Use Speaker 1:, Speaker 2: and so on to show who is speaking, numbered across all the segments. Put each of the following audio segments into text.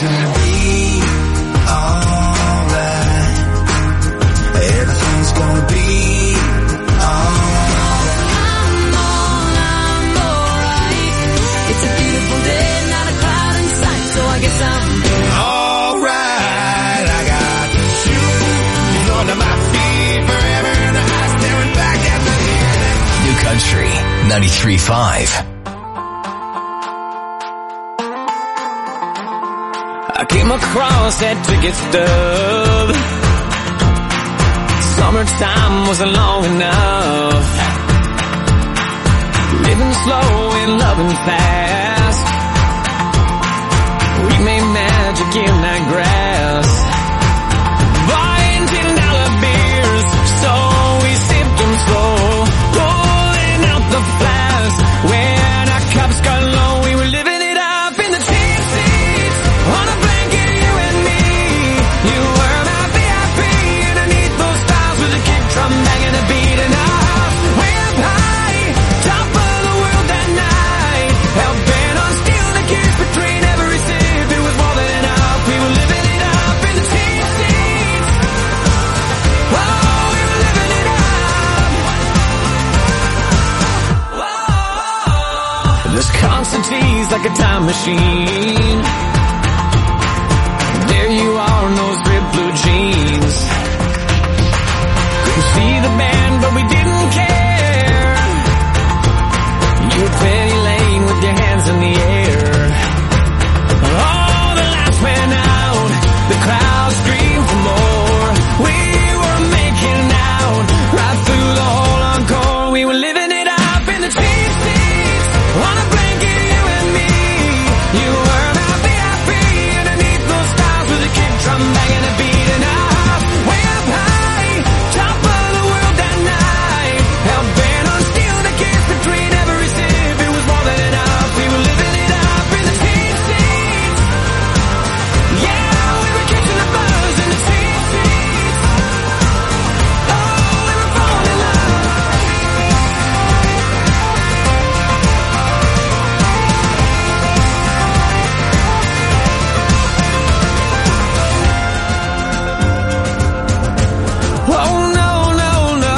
Speaker 1: gonna be alright. Everything's gonna be alright. I'm alright. It's a beautiful day, not a cloud in sight, so I guess I'm alright. I got shoes under my feet, forever in the house, staring back at me.
Speaker 2: New Country 93.5.
Speaker 3: I came across that ticket stub. Summertime wasn't long enough. Living slow and loving fast. We made magic in that grass. Buying $10 beers, so we sipped them slow. Rolling out the flask. When our cups got low, we were living it up in the cheap seats. On a blanket, you and me. You were my VIP underneath those stars with a kick drum banging a beat. And I way up high, top of the world that night. Hell bent on stealing a kiss between every sip. It was more than enough. We were living it up in the cheap seats. Oh, we were living it up. Whoa. This Constantine's like a time machine. There you are in those ripped blue jeans. Couldn't see the band, but we didn't care. You were Penny Lane with your hands in the air. Oh, the lights went out, the crowd screamed for more. We were making out right through the whole encore. We were living it up in the cheap seats. On a blanket, you and me. You were my VIP underneath those stars with a kick drum banging a beat. And I way up high, top of the world that night. Hell bent on stealing a kiss between every sip. It was more than enough. We were living it up in the cheap seats. Yeah, we were catching the buzz in the cheap seats. Oh, we were falling in love. Oh no, no, no.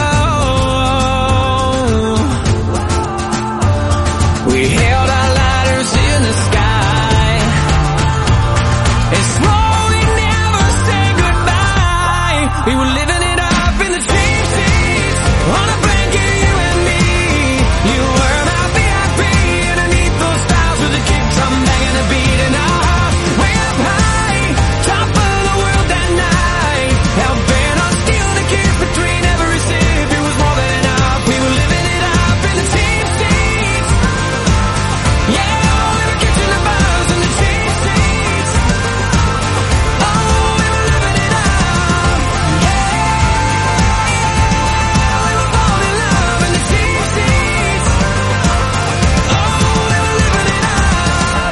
Speaker 3: We held our lighters in the sky and slowly never said goodbye. We were living it up in the cheap seats. On a blanket, you and me. You were my VIP underneath those stars with a kick drum banging a beat. And I way up high, top of the world that night. Hell bent on stealing a kiss between every sip. It was more than enough. We were living it up in the cheap seats. Yeah, we were catching the buzz in the cheap seats. Oh, we were living it up. Yeah, we were falling in love in the cheap seats. Oh, we were living it up.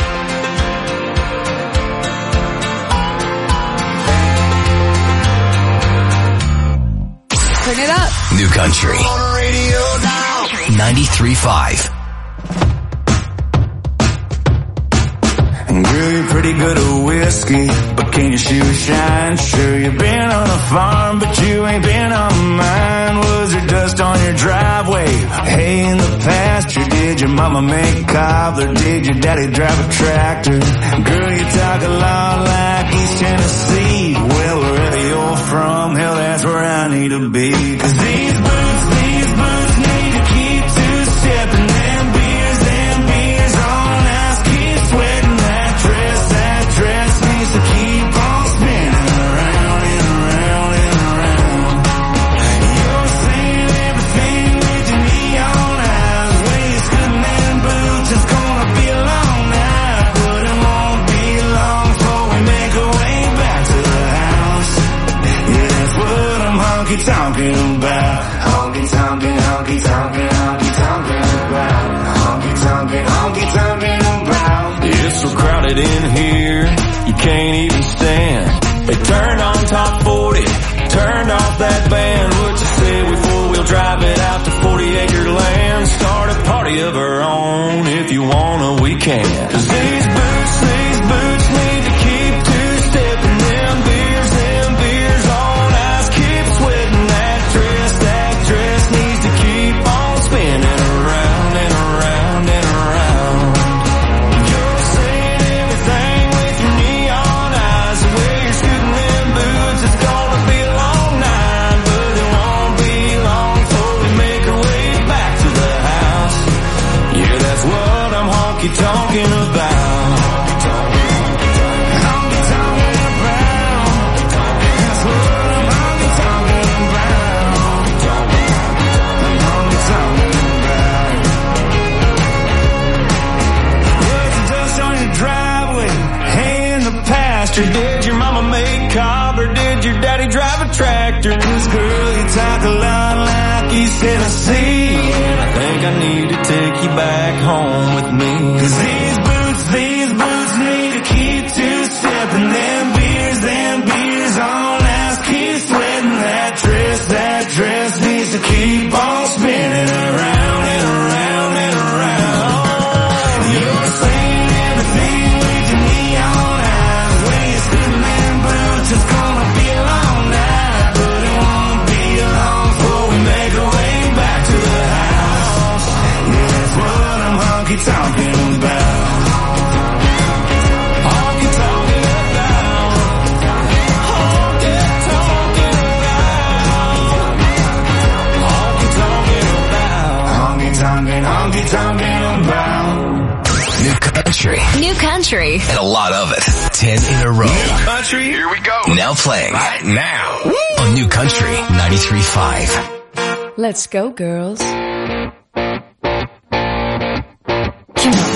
Speaker 4: Turn it up.
Speaker 2: New Country 93.5.
Speaker 1: Girl, you're pretty good at whiskey, but can your shoes shine? Sure, you've been on a farm, but you ain't been on mine. Was there dust on your driveway? Hay in the pasture? Did your mama make cobbler? Did your daddy drive a tractor? Girl, you talk a lot like East Tennessee. Well, wherever you're from, hell, that's where I need to be. 'Cause these boots need to keep two-stepping. Them beers on ice keep sweating. That dress needs to keep on spinning around and around and around. You're saying everything with your neon eyes. Waistcoat and boots, it's gonna be a long night, but it won't be long before we make our way back to the house. Yeah, that's what I'm honky-tonking about. Honky-tonking, honky-tonking, honky-tonking about. Honky-tonking, honky-tonking about.
Speaker 3: It's so crowded in here, you can't even stand. They turned on top 40, turned off that band. What you say we four-wheel drive it out to 40-acre land? Start a party of our own, if you wanna we can. 'Cause these boots need to keep
Speaker 1: honky-tonkin' about. Honky-tonkin' about. That's what I'm honky-tonkin' about. I'm honky-tonkin' about. Was the dust on your driveway? Hay in the pasture? Did your mama make cob or did your daddy drive a tractor? 'Cause girl, you talk a lot like East Tennessee, and I think I need to take you back home with me. 'Cause these boots need to keep two-stepping. Them beers on last, keep sweating. That dress needs to keep on spinning around and around and around. You're saying everything with your neon eyes. When you spin them boots, it's gonna be a long night, but it won't be long before we make our way back to the house. Yeah, that's what I'm honky-tonkin' about. Honky-tonkin' about. Honky-tonkin' about. Honky-tonkin' about. Honky-tonkin' about.
Speaker 2: New country.
Speaker 4: New country.
Speaker 2: And a lot of it. 10 in a row.
Speaker 1: New country, here we go.
Speaker 2: Now playing.
Speaker 1: Right now.
Speaker 2: On New Country 93.5.
Speaker 4: Let's go, girls. Come on.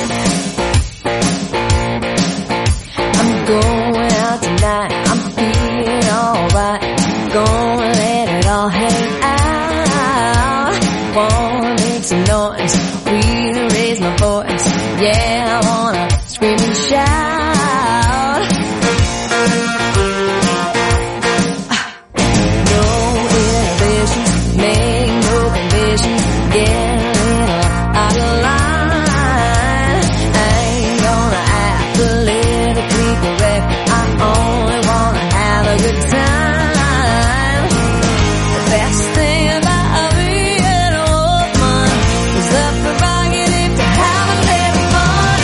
Speaker 4: I'm going out tonight. I'm feeling alright. Gonna let it all hang out. Wanna make some noise. Really raise my voice. Yeah, I wanna scream and shout. No inhibitions, make no conditions. Get a little out of line. I ain't gonna act politically correct. I only wanna have a good time. The best thing about being a woman is the prerogative to have a little fun.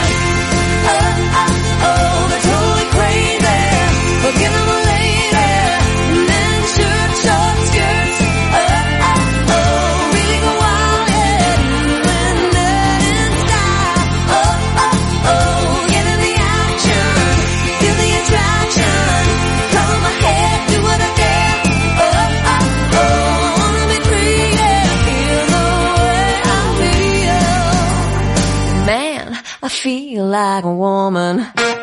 Speaker 4: Oh, they're totally crazy. Forget them a lady. Men shirt, short skirts. Really go wild, yeah. Doing that in style. Get in the action. Feel the attraction. Color my hair, do what I dare. I wanna be free, yeah. Feel the way I feel. Man, I feel like a woman.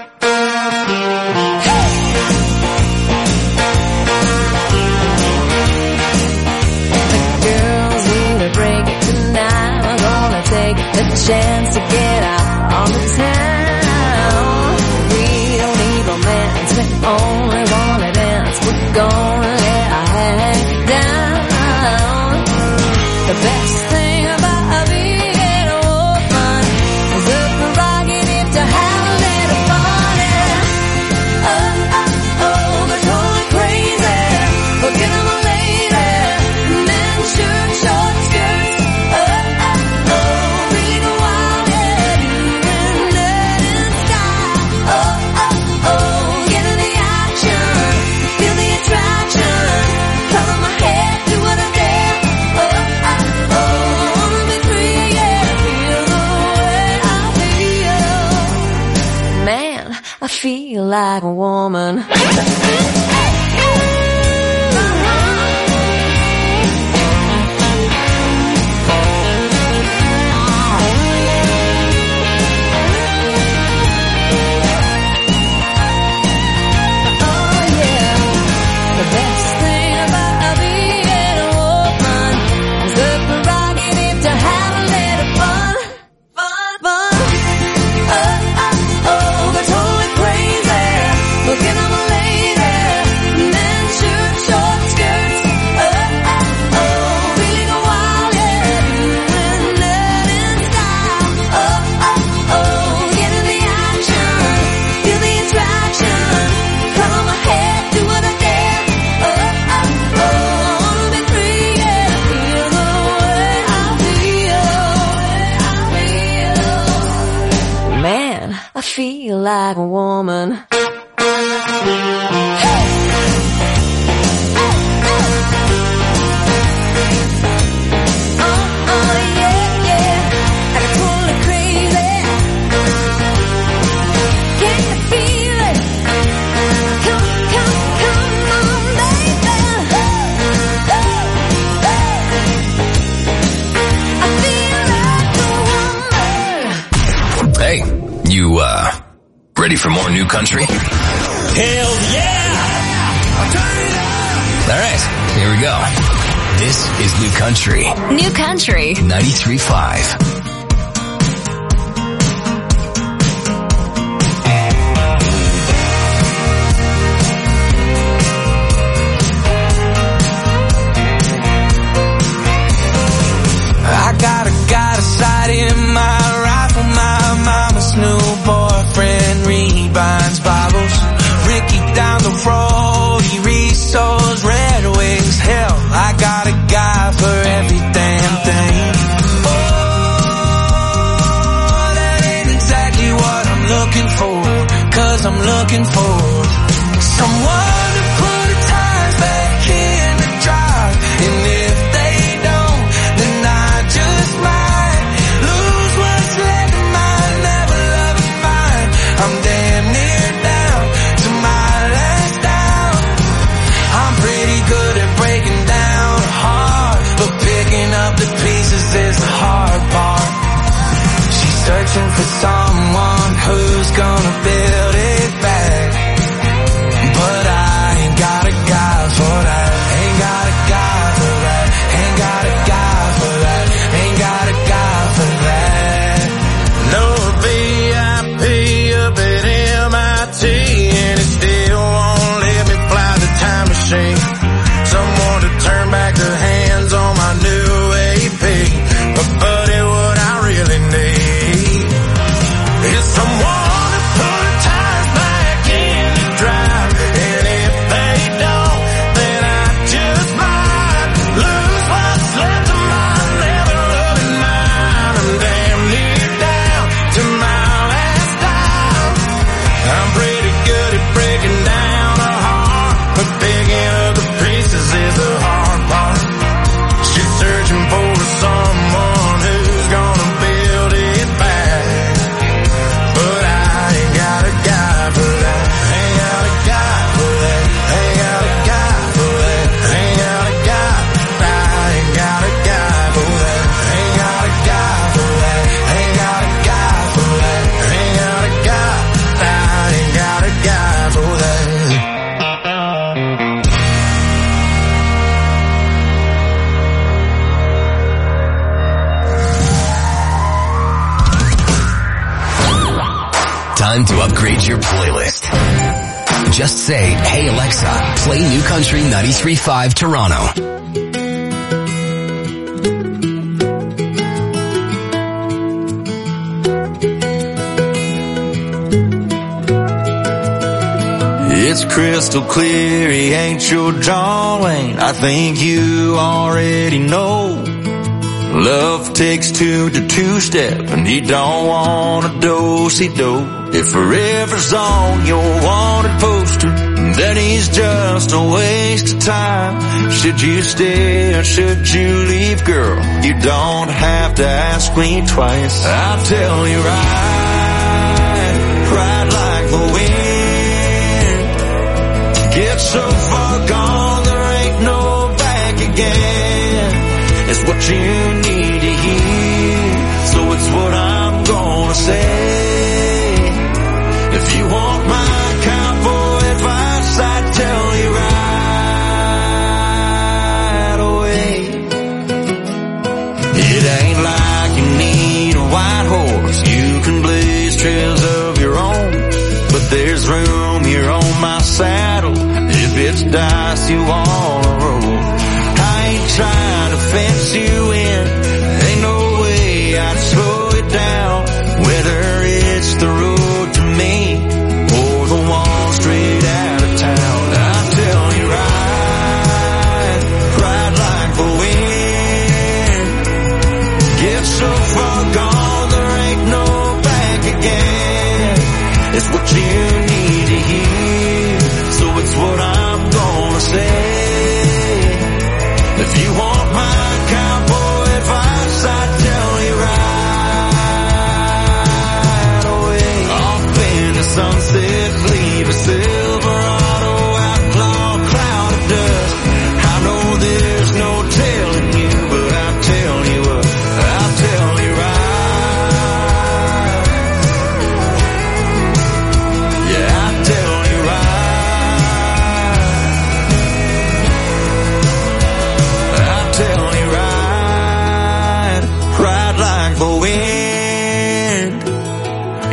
Speaker 4: Girls need a break tonight. We're gonna take the chance to get out on the town. We don't need romance, we only wanna dance. We're gonna let our hang down. The best thing about being a woman is the prerogative to have a little fun. They're totally crazy. Forget them a lady. Men shirt, short skirts. Really go wild, yeah. Doing that in style. Get in the action. Feel the attraction. Color my hair, do what I dare. Wanna be free, yeah. Feel the way I feel. Man, I feel like a woman. The best thing about being a woman is the prerogative to have a little fun. They're totally crazy. Look at them a lady. Men shirt, short skirts. Really go wild, yeah. Doing that in style. Get in the action. Feel the attraction. Color my hair, do what I dare. Wanna be free, yeah. Feel the way I feel. Man, I feel like a woman. Yeah. I got totally crazy.
Speaker 2: Ready for more new country?
Speaker 3: Hell yeah! I'll turn it up!
Speaker 2: All right, here we go. This is New Country.
Speaker 4: New Country
Speaker 2: 93.5.
Speaker 3: Got a sight in my rifle, my mama's new boyfriend rebinds Bibles. Ricky down the road, he resows Red Wings. Hell, I got a guy for every damn thing. Oh, that ain't exactly what I'm looking for, 'cause I'm looking for someone to put the tires back in the drive. And if they don't, then I just might lose what's left of mine, never loving mine. I'm damn near down to my last down. I'm pretty good at breaking down a heart, but picking up the pieces is the hard part. She's searching for someone who's gonna build it back, but I ain't got a guy for that. Ain't got a guy for that. Ain't got a guy for that. Ain't got a guy for that. No VIP up at MIT, and it still won't let me fly the time machine. Someone to turn back the hands on my new AP. But buddy, what I really need is someone to put the tires back in the drive. And if they don't, then I just might lose what's left of mine, never loving mine. I'm damn near down to my last dime. I'm pretty good at breaking down a heart, but picking up the pieces is the hard part. She's searching for someone who's gonna build it back, but I ain't got a guy for that. Ain't got a guy for that. Ain't got a guy for that. Ain't got a guy. I ain't got a guy for that. Ain't got a guy for that. Ain't got a guy for that. Ain't got a guy. I ain't got a guy for that.
Speaker 2: Time to upgrade your playlist. Just say, hey Alexa, play New Country 93.5 Toronto.
Speaker 1: It's crystal clear he ain't your John Wayne. I think you already know. Love takes two to two-step, and he don't want a do-si-do. If forever's on your wanted poster, then he's just a waste of time. Should you stay or should you leave, girl? You don't have to ask me twice. I'll tell you right like the wind. Get so far gone, there ain't no back again. It's what you need to hear, so it's what I'm gonna say. If you want my cowboy advice, I'd tell you right away. It ain't like you need a white horse, you can blaze trails of your own, but there's room here on my saddle if it's dice you wanna roll. I ain't trying to fence you in, ain't no way I'd slow it down, whether it's the road to me or the one straight out of town. I'll tell you right like the wind. Get so far gone, there ain't no back again. It's what you need to hear, so it's what I'm gonna say. If you want my cowboy advice, I'd tell you right away. Off in the sunset, leave a Silverado outlaw cloud of dust. I know there's no telling you, but I'll tell you what, I'll tell you right.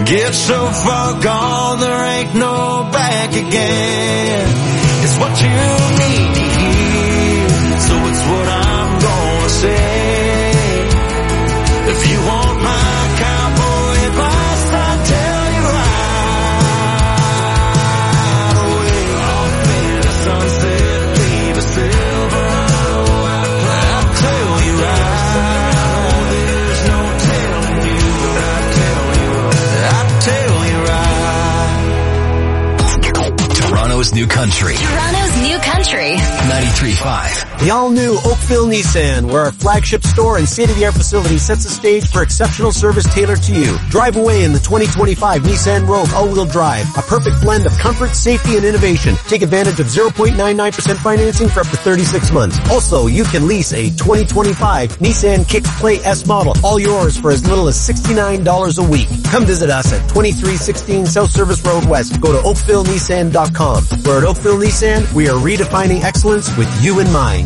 Speaker 1: Get so far gone, there ain't no back again. It's what you need to hear, so it's what I'm gonna say. If you want my cowboy advice, I'll tell you right away. Off in the sunset, leave a Silverado. I'll tell you right. There's no telling you, but I'll tell you right.
Speaker 2: Toronto's New Country.
Speaker 5: Toronto's New Country.
Speaker 2: 93.5.
Speaker 6: The all-new Oakville Nissan, where our flagship store and state-of-the-art facility sets the stage for exceptional service tailored to you. Drive away in the 2025 Nissan Rogue all-wheel drive, a perfect blend of comfort, safety, and innovation. Take advantage of 0.99% financing for up to 36 months. Also, you can lease a 2025 Nissan Kicks Play S model, all yours for as little as $69 a week. Come visit us at 2316 South Service Road West. Go to oakvillenissan.com. Where at Oakville Nissan, we are redefining excellence with you in mind.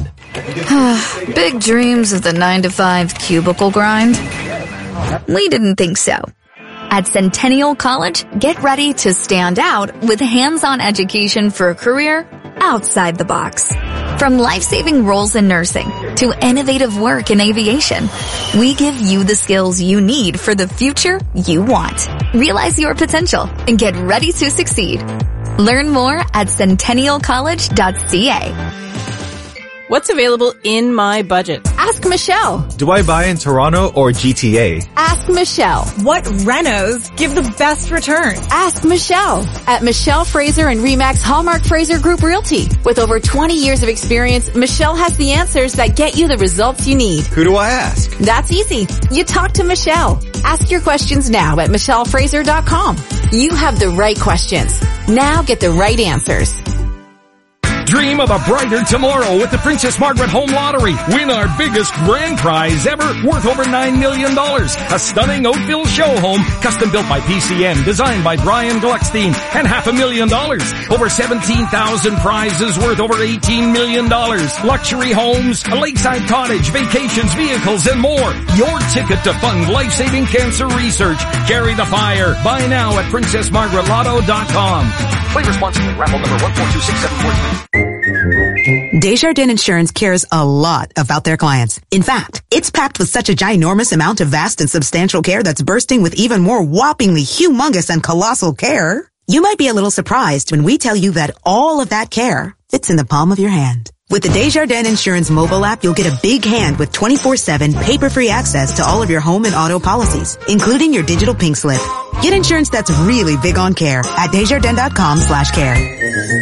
Speaker 5: Big dreams of the 9-to-5 cubicle grind? We didn't think so. At Centennial College, get ready to stand out with hands-on education for a career outside the box. From life-saving roles in nursing to innovative work in aviation, we give you the skills you need for the future you want. Realize your potential and get ready to succeed. Learn more at centennialcollege.ca.
Speaker 7: What's available in my budget? Ask Michelle.
Speaker 8: Do I buy in Toronto or GTA?
Speaker 7: Ask Michelle.
Speaker 9: What renos give the best return?
Speaker 7: Ask Michelle. At Michelle Fraser and Remax Hallmark Fraser Group Realty. With over 20 years of experience, Michelle has the answers that get you the results you need.
Speaker 8: Who do I ask?
Speaker 7: That's easy. You talk to Michelle. Ask your questions now at michellefraser.com. You have the right questions. Now get the right answers.
Speaker 10: Dream of a brighter tomorrow with the Princess Margaret Home Lottery. Win our biggest grand prize ever, worth over $9 million. A stunning Oakville show home, custom built by PCM, designed by Brian Gluckstein, and $500,000. Over 17,000 prizes worth over $18 million. Luxury homes, a lakeside cottage, vacations, vehicles, and more. Your ticket to fund life-saving cancer research. Carry the fire. Buy now at PrincessMargaretLotto.com. Play responsibly. Raffle number 1426743.
Speaker 11: Desjardins Insurance cares a lot about their clients. In fact, it's packed with such a ginormous amount of vast and substantial care that's bursting with even more whoppingly humongous and colossal care. You might be a little surprised when we tell you that all of that care fits in the palm of your hand. With the Desjardins Insurance mobile app, you'll get a big hand with 24/7 paper-free access to all of your home and auto policies, including your digital pink slip. Get insurance that's really big on care at Desjardins.com/care.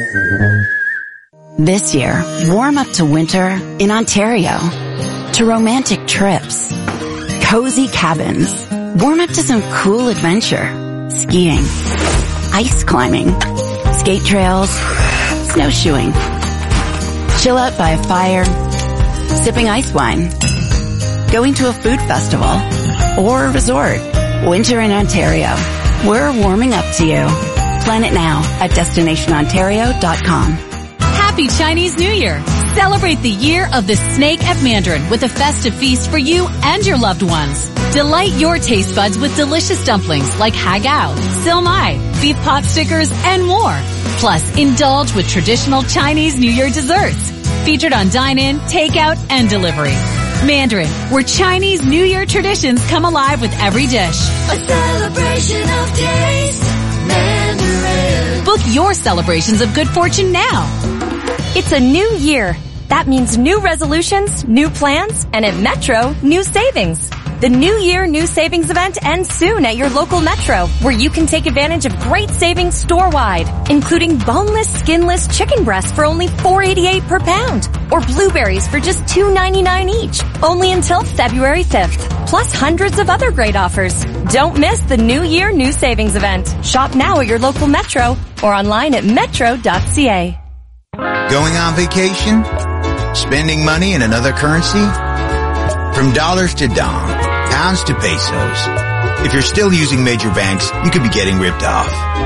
Speaker 12: This year, warm up to winter in Ontario, to romantic trips, cozy cabins, warm up to some cool adventure, skiing, ice climbing, skate trails, snowshoeing, chill out by a fire, sipping ice wine, going to a food festival, or a resort. Winter in Ontario. We're warming up to you. Plan it now at DestinationOntario.com.
Speaker 13: Happy Chinese New Year! Celebrate the year of the snake at Mandarin with a festive feast for you and your loved ones. Delight your taste buds with delicious dumplings like hagao, silmai, beef pot stickers, and more. Plus, indulge with traditional Chinese New Year desserts. Featured on dine-in, takeout, and delivery. Mandarin, where Chinese New Year traditions come alive with every dish.
Speaker 4: A celebration of taste, Mandarin.
Speaker 13: Book your celebrations of good fortune now.
Speaker 14: It's a new year. That means new resolutions, new plans, and at Metro, new savings. The New Year New Savings event ends soon at your local Metro, where you can take advantage of great savings store-wide, including boneless, skinless chicken breasts for only $4.88 per pound, or blueberries for just $2.99 each, only until February 5th, plus hundreds of other great offers. Don't miss the New Year New Savings event. Shop now at your local Metro or online at metro.ca.
Speaker 15: Going on vacation? Spending money in another currency? From dollars to dong, pounds to pesos. If you're still using major banks, you could be getting ripped off.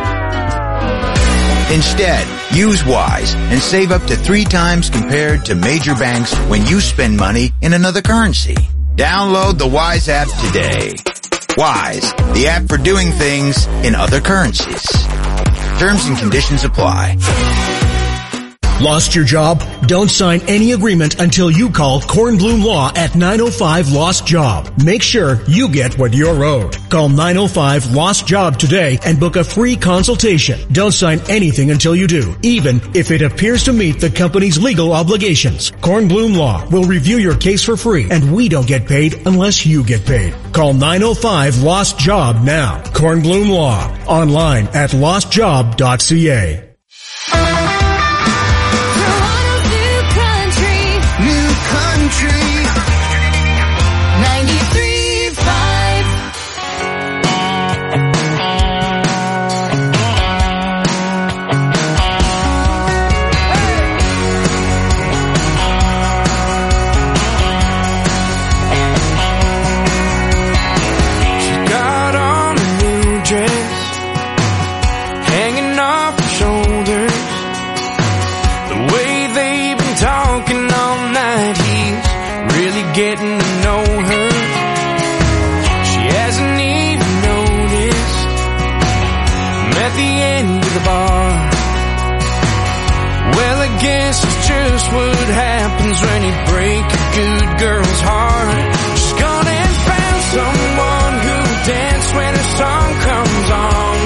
Speaker 15: Instead, use Wise and save up to 3 times compared to major banks when you spend money in another currency. Download the Wise app today. Wise, the app for doing things in other currencies. Terms and conditions apply.
Speaker 16: Lost your job? Don't sign any agreement until you call Kornblum Law at 905 Lost Job. Make sure you get what you're owed. Call 905 Lost Job today and book a free consultation. Don't sign anything until you do, even if it appears to meet the company's legal obligations. Kornblum Law will review your case for free, and we don't get paid unless you get paid. Call 905 Lost Job now. Kornblum Law. Online at lostjob.ca.
Speaker 3: Getting to know her. She hasn't even noticed I'm at the end of the bar. Well, I guess it's just what happens when you break a good girl's heart. She's gone and found someone who'll dance when her song comes on.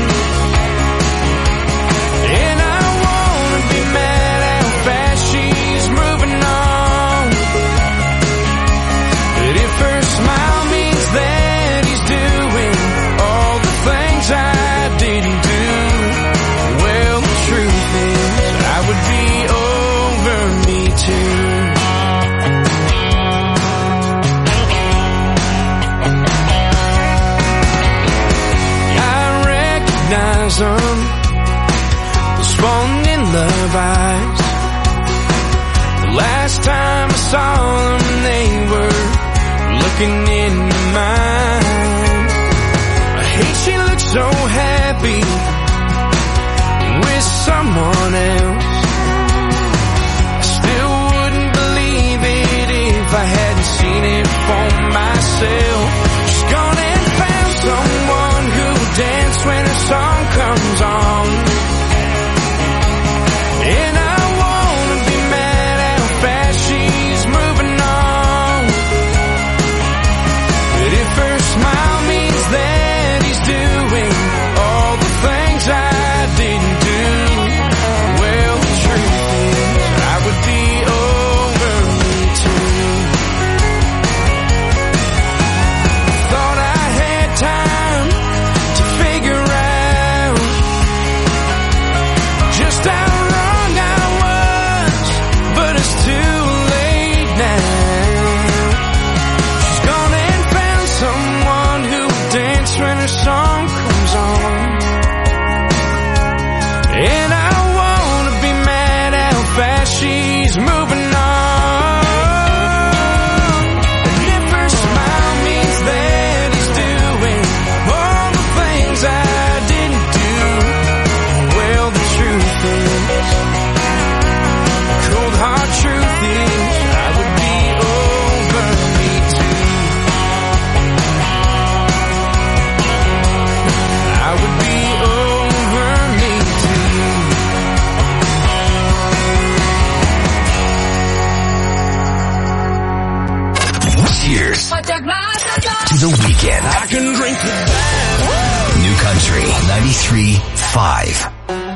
Speaker 3: And I wanna be mad how fast she's moving on. But if her smile means that he's doing all the things I didn't do, well, the truth is I would be over me too. I recognize them, those falling in love eyes. The last time I saw them, they were looking into mine. I hate she looks so happy with someone else. I still wouldn't believe it if I hadn't seen it for myself. She's gone and found someone who'll dance when her song comes on. And I wanna be mad how fast she's moving on. But if her smile means that he's doing all the things I didn't do, well, the truth is I would be over me too. Thought I had time to figure out just how wrong I was, but it's too late now. She's gone and found someone who'll dance when her song comes on. And I wanna be mad how fast she's moving on. And if her smile means that he's doing all the things I didn't do, well, the truth is, cold hard truth is, I would be over me too. I would be over me too.
Speaker 2: Cheers to the weekend.
Speaker 3: I can drink to that.
Speaker 2: New Country 93.5.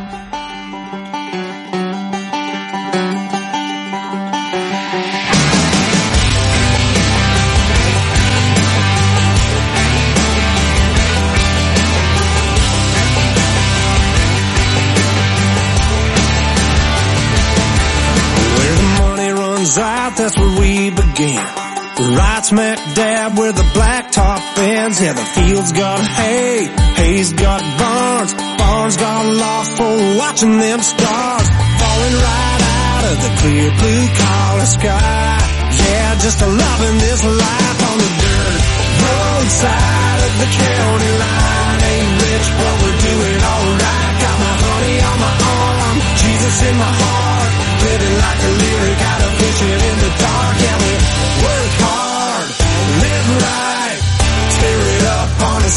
Speaker 3: Where the money runs out, that's where we begin. The right smack dab where the blacktop ends. Yeah, the field's got hay, hay's got barns, barns got lost for watching them stars falling right out of the clear blue collar sky. Yeah, just a loving this life on the dirt roadside of the county line. Ain't rich, but we're doing alright. Got my honey on my arm, Jesus in my heart, living like a lyric out of Vision in the dark. Yeah, we work hard, live right, tear it up on a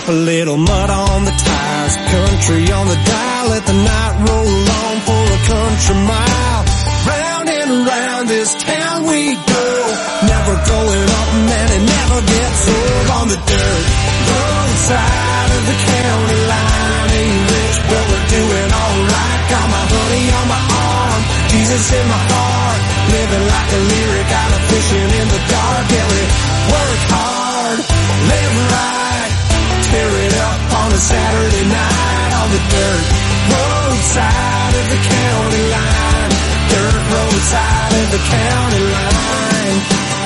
Speaker 3: A little mud on the tires, country on the dial, let the night roll on for a country mile. Round and around this town we go, never going up and it never gets old. On the dirt roadside of the county line, ain't rich but we're doing alright. Got my honey on my arm, Jesus in my heart, living like a lyric out of fishing in the dark. Yeah, we work hard, live right, tear it up on a Saturday night. On the dirt roadside of the county line, dirt roadside of the county line.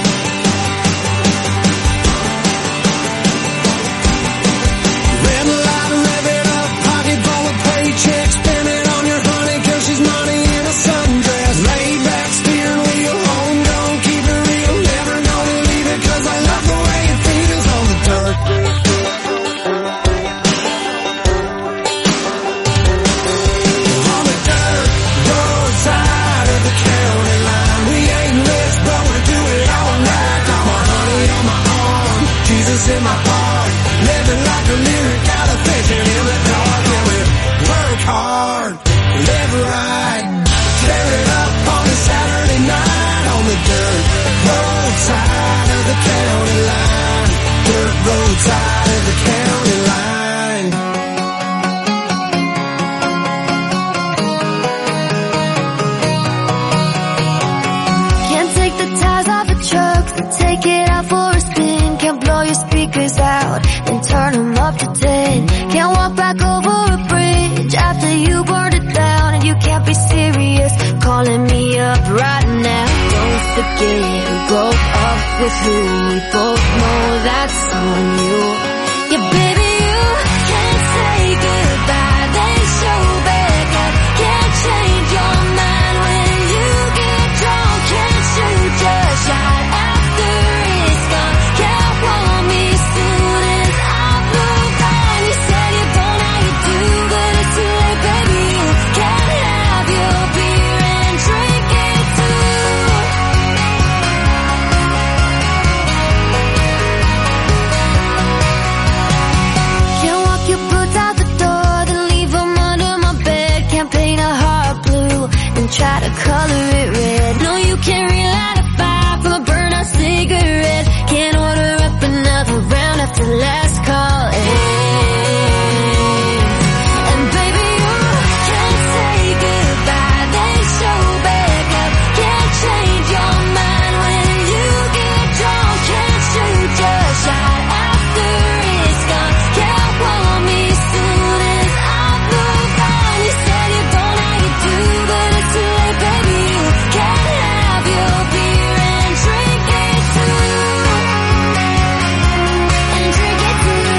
Speaker 3: Red light, rev it up, pocket full of paychecks, spend it on your honey 'cause she's money in a sundress. Lay back, steering wheel, home gone, keep it real, never gonna leave it 'cause I love the way it feels. On the dirt roadside of the county line, we ain't rich but we do it all night. Got my honey on my arm, Jesus in my heart, living like a lyric out of fishing in the dark. Yeah, we work hard, live right, tear it up on a Saturday night. On the dirt roadside of the county line, dirt roadside of the county line.
Speaker 4: Can't take the tires off the trucks and take it out for a spin. Can't blow your speakers out and turn them up to 10. Can't walk back over a bridge after you burned it down. And you can't be serious calling me up right now. Don't forget who broke up with who. We both know that's on you. Yeah, baby, you can't say goodbye, then show back up. Can't change your mind when you get drunk. Can't shoot your shot after it's gone. Can't want me soon as I've moved on. You said you don't know you do, but it's too late, baby. You can't have your beer and drink it too. Can't walk your boots out the door, then leave them under my bed. Can't paint a heart blue and try to color it red. No, you can't relight a fire from a burnt out cigarette. Can't order up another round after last call. And baby, you can't say goodbye, then show back up. Can't change your mind when you get drunk. Can't shoot your shot after it's gone. Can't want me soon as I've moved on. You said you don't know you do, but it's too late, baby. You can't have your beer and drink it too. And drink it too.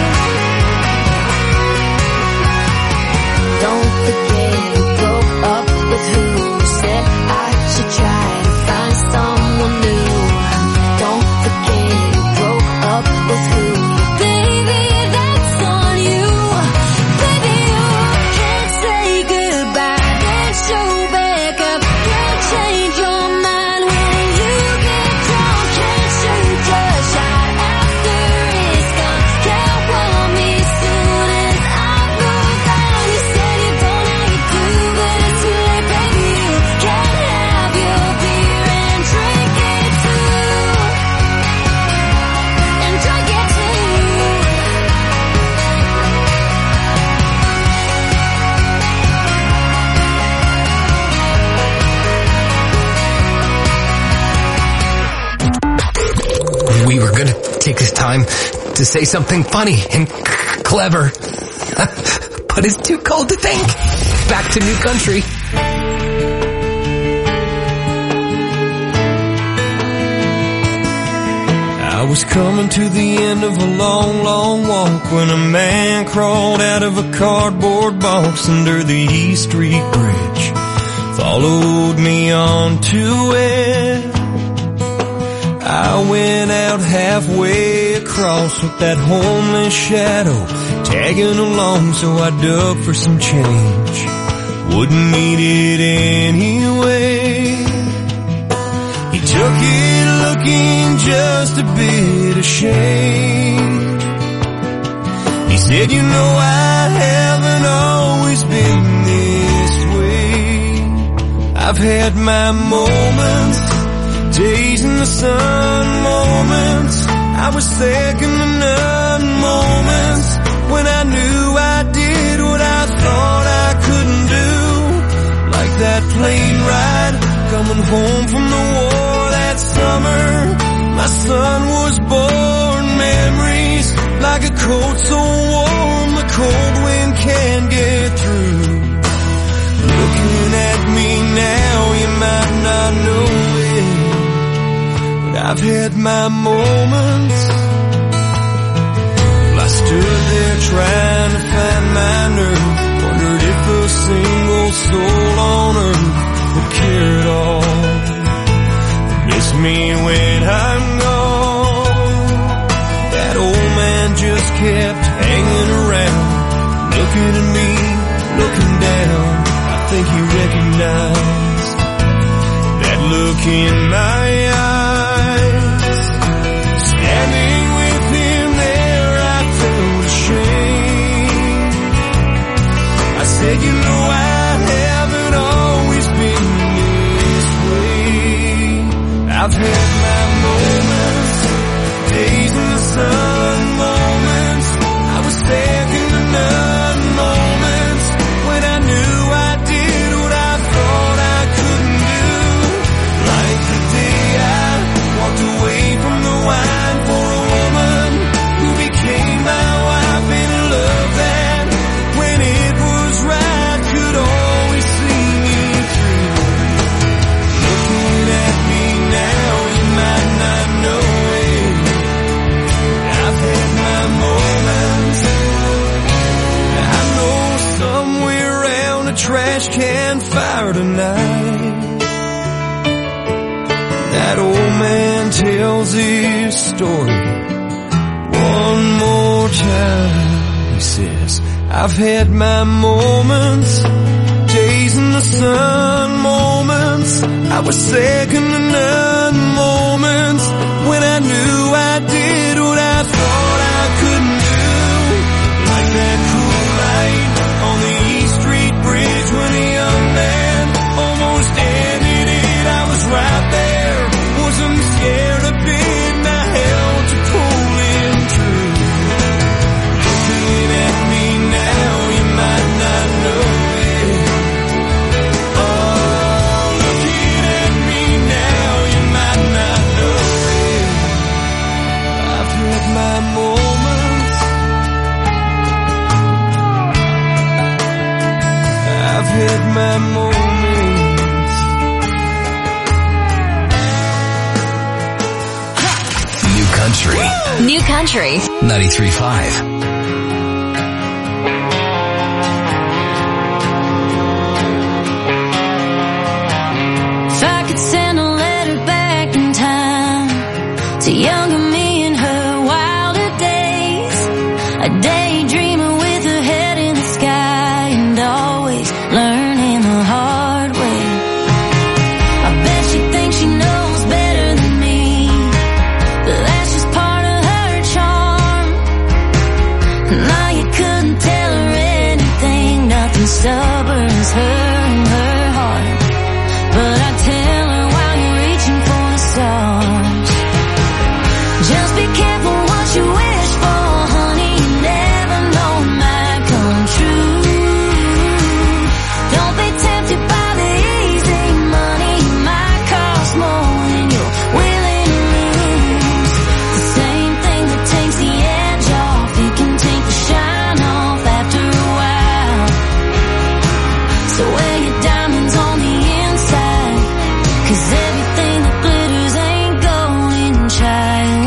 Speaker 4: Don't forget who broke up with who. Said I should try to find someone new. Don't forget who broke up with who. Baby, that's on you. Baby, you can't say goodbye, then show back up. Can't change your mind when you get drunk. Can't shoot your shot after it's gone. Can't want me soon as I've moved on. You said you don't know you do, but it's too late, baby. You can't have your beer and drink it too. And drink it too.
Speaker 2: We were gonna take this time to say something funny and clever. But it's too cold to think. Back to New Country.
Speaker 3: I was coming to the end of a long, long walk when a man crawled out of a cardboard box under the East Street Bridge, followed me onto it. I went out halfway across with that homeless shadow tagging along, so I dug for some change. Wouldn't need it anyway. He took it looking just a bit ashamed. said, you know I haven't always been this way. I've had my moments, days in the sun, moments I was second to none, moments when I knew I did what I thought I couldn't do. Like that plane ride, coming home from the war that summer. My son was born, memories like a coat so warm the cold wind can't get through. Looking at me now, you might not know it, but I've had my moments. Well, I stood there trying to find my nerve, wondered if a single soul on earth would care at all. Miss me when I'm gone. That old man just kept hanging around, looking at me, looking down. I think he recognized that look in my eyes. Standing with him there, I felt ashamed. I said, you know I haven't always been this way. I've had my moments, days in the sun, moments I was second to none, moments when I knew I did what I thought I couldn't do. Like the day I walked away from the wine for a woman who became my wife, in a love that when it was right could always see me through. Looking at me now, you might not know it. I've had my moments. I know somewhere around a trash can fire tonight, that old man tells his story one more time. He says, I've had my moments, days in the sun, moments I was second to none, moments when I knew I did what I thought I couldn't do. Like that cool light on the East Street Bridge when a young man almost ended it. I was right there, wasn't scared a bit, and I held to pull him through. Looking at me now, you might not know it. Oh, looking at me now, you might not know it. I've had my moments. I've had my moments.
Speaker 2: New Country.
Speaker 5: New Country.
Speaker 2: 93.5.
Speaker 4: If I could send a letter back in time to younger me in her wilder days, a daydreamer with her head in the sky and always learning the hard way. I bet she thinks she knows better than me, but that's just part of her charm. Now you couldn't tell her anything, nothing stubborn as her and her heart. But I tell her while you're reaching for the stars, just be careful what you wish for, honey. You never know it might come true. Don't be tempted by the easy money. It might cost more than you're willing to lose. The same thing that takes the edge off, it can take the shine off after a while. So wear your diamonds on the inside, 'cause everything that glitters ain't golden, child.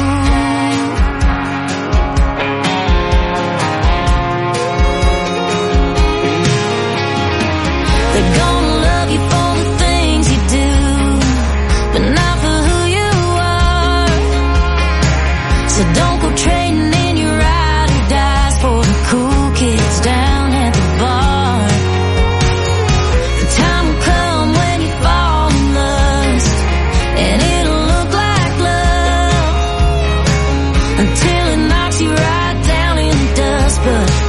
Speaker 4: They're gonna love you for the things you do, but not for who you are. So don't go trading in your ride or dies for the cool kids down at the bar. The time will come when you fall in lust, and it'll look like love until it knocks you right down in the dust. But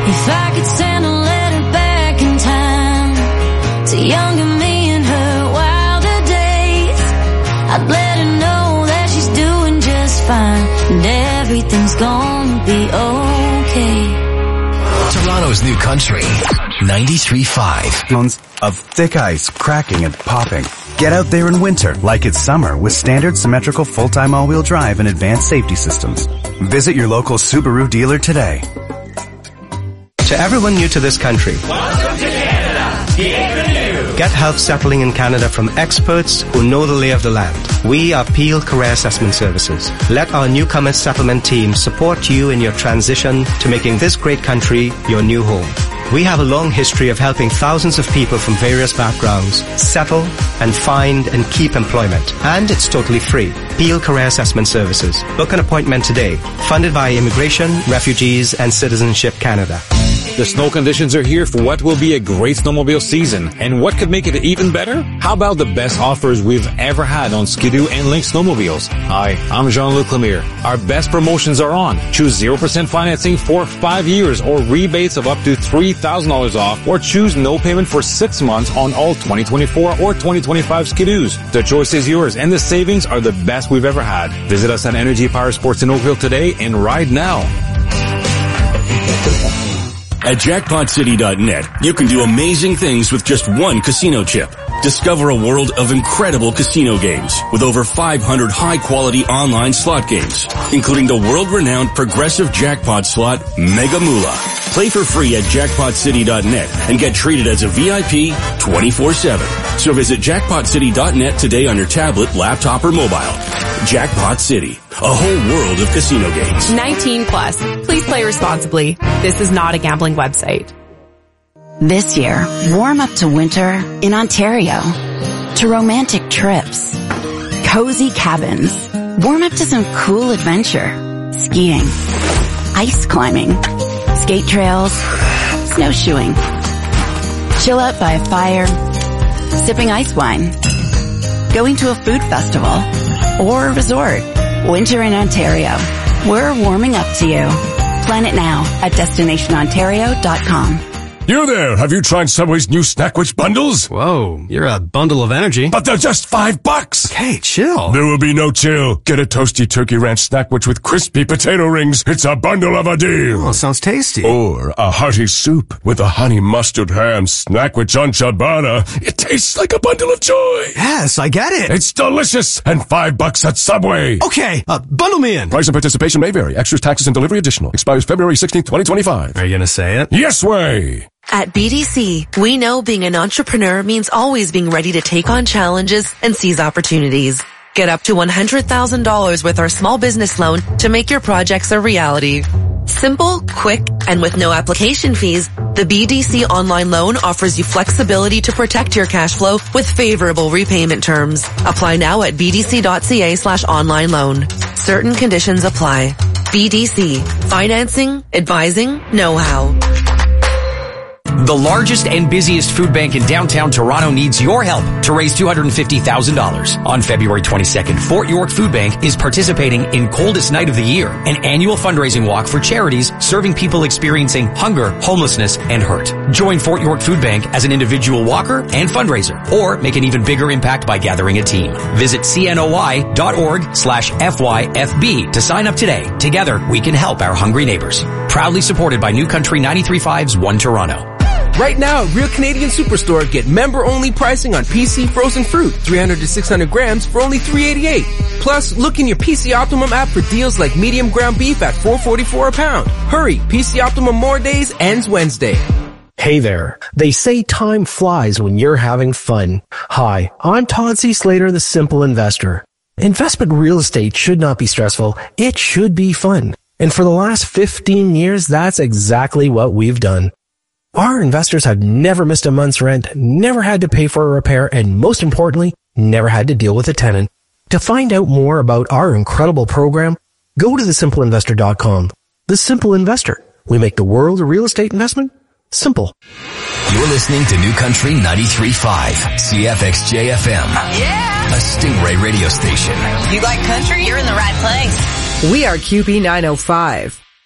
Speaker 4: If I could send a letter back in time to younger me in her wilder days, I'd let her know that she's doing just fine and everything's gonna be okay.
Speaker 2: Toronto's New Country, 93.5.
Speaker 17: Tons of thick ice cracking and popping. Get out there in winter like it's summer with standard symmetrical full-time all-wheel drive and advanced safety systems. Visit your local Subaru dealer today.
Speaker 18: To everyone new to this country,
Speaker 3: welcome to Canada.
Speaker 18: Get help settling in Canada from experts who know the lay of the land. We are Peel Career Assessment Services. Let our newcomer settlement team support you in your transition to making this great country your new home. We have a long history of helping thousands of people from various backgrounds settle and find and keep employment. And it's totally free. Peel Career Assessment Services. Book an appointment today. Funded by Immigration, Refugees and Citizenship Canada.
Speaker 19: The snow conditions are here for what will be a great snowmobile season. And what could make it even better? How about the best offers we've ever had on Ski-Doo and Lynx snowmobiles? Hi, I'm Jean-Luc Lemire. Our best promotions are on. Choose 0% financing for 5 years or rebates of up to $3,000 off, or choose no payment for 6 months on all 2024 or 2025 Ski-Doos. The choice is yours and the savings are the best we've ever had. Visit us at Energy Power Sports in Oakville today and ride now.
Speaker 20: At JackpotCity.net, you can do amazing things with just one casino chip. Discover a world of incredible casino games with over 500 high-quality online slot games, including the world-renowned progressive jackpot slot Mega Moolah. Play for free at JackpotCity.net and get treated as a VIP 24/7. So visit JackpotCity.net today on your tablet, laptop, or mobile. Jackpot City, a whole world of casino games.
Speaker 21: 19 plus. Please play responsibly. This is not a gambling website.
Speaker 12: This year, warm up to winter in Ontario, to romantic trips, cozy cabins, warm up to some cool adventure, skiing, ice climbing, skate trails, snowshoeing, chill out by a fire, sipping ice wine, going to a food festival, or a resort. Winter in Ontario. We're warming up to you. Plan it now at destinationontario.com.
Speaker 22: You there, have you tried Subway's new Snackwich bundles?
Speaker 23: Whoa, you're a bundle of energy.
Speaker 22: But they're just $5.
Speaker 23: Okay, chill.
Speaker 22: There will be no chill. Get a toasty turkey ranch Snackwich with crispy potato rings. It's a bundle of a deal.
Speaker 23: Oh, sounds tasty.
Speaker 22: Or a hearty soup with a honey mustard ham Snackwich on ciabatta. It tastes like a bundle of joy.
Speaker 23: Yes, I get it.
Speaker 22: It's delicious and $5 at Subway.
Speaker 23: Okay, bundle me in.
Speaker 22: Price and participation may vary. Extras, taxes, and delivery additional. Expires February 16th, 2025.
Speaker 23: Are you gonna say it?
Speaker 22: Yes way.
Speaker 24: At BDC, we know being an entrepreneur means always being ready to take on challenges and seize opportunities. Get up to $100,000 with our small business loan to make your projects a reality. Simple, quick, and with no application fees, the BDC online loan offers you flexibility to protect your cash flow with favorable repayment terms. Apply now at bdc.ca/online loan. Certain conditions apply. BDC. Financing, advising, know-how.
Speaker 25: The largest and busiest food bank in downtown Toronto needs your help to raise $250,000. On February 22nd, Fort York Food Bank is participating in Coldest Night of the Year, an annual fundraising walk for charities serving people experiencing hunger, homelessness, and hurt. Join Fort York Food Bank as an individual walker and fundraiser, or make an even bigger impact by gathering a team. Visit cnoy.org/FYFB to sign up today. Together, we can help our hungry neighbors. Proudly supported by New Country 93.5's One Toronto.
Speaker 26: Right now, at Real Canadian Superstore, get member-only pricing on PC frozen fruit, 300 to 600 grams for only $3.88. Plus, look in your PC Optimum app for deals like medium ground beef at $4.44 a pound. Hurry, PC Optimum More Days ends Wednesday.
Speaker 27: Hey there. They say time flies when you're having fun. Hi, I'm Todd C. Slater, the Simple Investor. Investment real estate should not be stressful. It should be fun. And for the last 15 years, that's exactly what we've done. Our investors have never missed a month's rent, never had to pay for a repair, and most importantly, never had to deal with a tenant. To find out more about our incredible program, go to thesimpleinvestor.com. The Simple Investor. We make the world of real estate investment simple.
Speaker 2: You're listening to New Country 93.5, CFXJ-FM.
Speaker 14: Yeah!
Speaker 2: A Stingray radio station.
Speaker 14: You like country? You're in the right place.
Speaker 28: We are QB 905.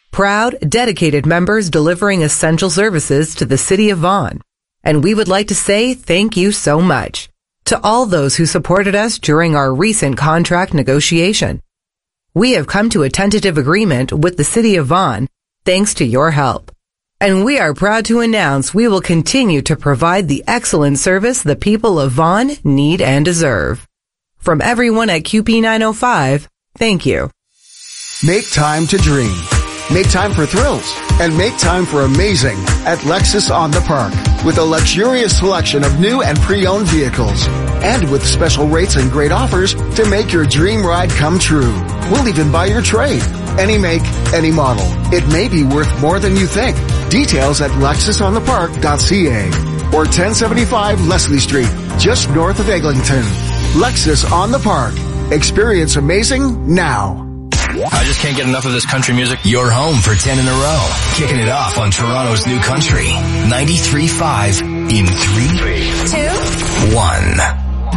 Speaker 1: Proud, dedicated members delivering essential services to the city of Vaughan. And we would like to say thank you so much to all those who supported us during our recent contract negotiation. We have come to a tentative agreement with the city of Vaughan thanks to your help. And we are proud to announce we will continue to provide the excellent service the people of Vaughan need and deserve. From everyone at QP905, thank you.
Speaker 6: Make time to dream. Make time for thrills. And make time for amazing at Lexus on the Park with a luxurious selection of new and pre-owned vehicles. And with special rates and great offers to make your dream ride come true. We'll even buy your trade. Any make, any model. It may be worth more than you think. Details at lexusonthepark.ca or 1075 Leslie Street, just north of Eglinton. Lexus on the Park. Experience amazing now.
Speaker 7: I just can't get enough of this country music.
Speaker 2: You're home for 10 in a row. Kicking it off on Toronto's new country. 93.5 in 3, 2, 1.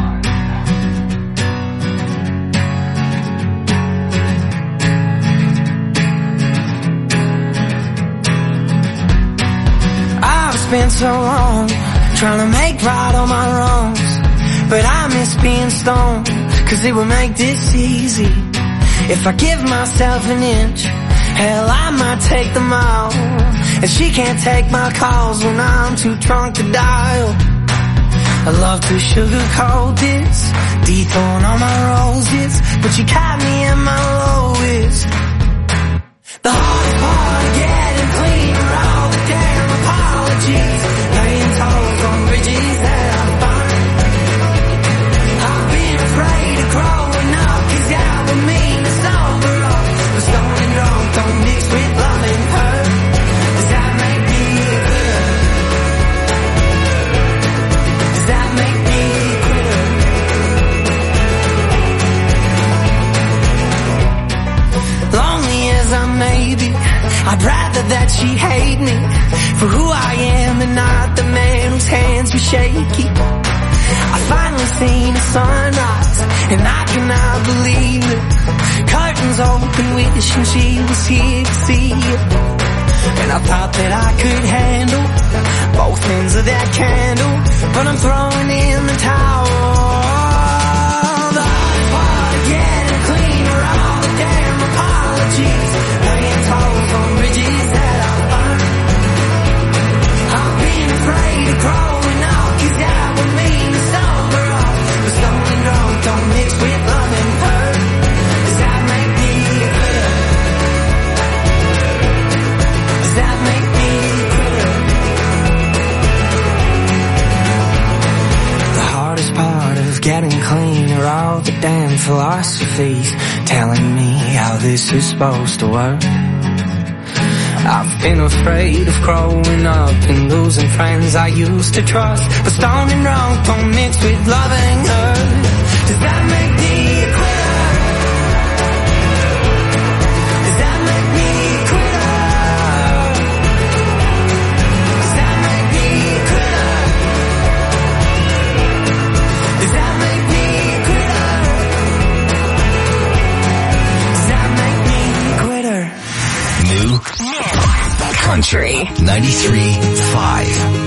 Speaker 3: Spent so long trying to make right all my wrongs, but I miss being stoned, cause it would make this easy. If I give myself an inch, hell I might take the mile, and she can't take my calls when I'm too drunk to dial. I love to sugarcoat this, dethorn all my roses, but you caught me at my lowest. The hardest part of getting clean are all the damn apologies, laying tolls on bridges that I burned. I've been afraid of growing up, cause that would mean to sober up. But stoned and drunk don't mix with love and hurt. Does that make me a quitter? Does that make me a quitter? Lonely as I may be, I'd rather that she hate me for who I am and not the man whose hands were shaky. I finally seen the sunrise and I cannot believe it. Curtains open wishing she was here to see it. And I thought that I could handle both ends of that candle, but I'm throwing in the towel. The hardest part of getting clean are all the damn apologies, laying tolls on bridges that I burned. I've been afraid of growing up, cause that would mean to sober up. But stoned and drunk don't mix with love and hurt. Does that make me a quitter? Does that make me a quitter? The hardest part of getting clean are all the damn philosophies telling me how this is supposed to work. I've been afraid of growing up and losing friends I used to trust. But stoned and drunk don't mix with love and hurt. Does that make me a quitter? Does that make me a quitter? Does that make me a quitter? Does that make me a quitter? Does that make me a quitter?
Speaker 2: New Country 93.5.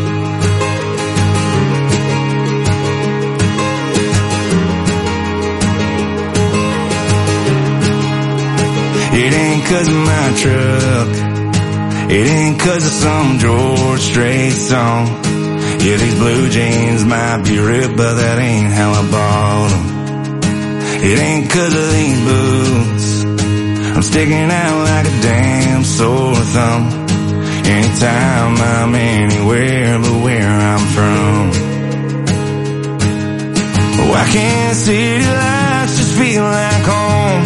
Speaker 8: It ain't 'cause of my truck, it ain't 'cause of some George Strait song. Yeah, these blue jeans might be ripped, but that ain't how I bought them. It ain't 'cause of these boots, I'm sticking out like a damn sore thumb. Anytime I'm anywhere but where I'm from. Why can't city lights just feel like home?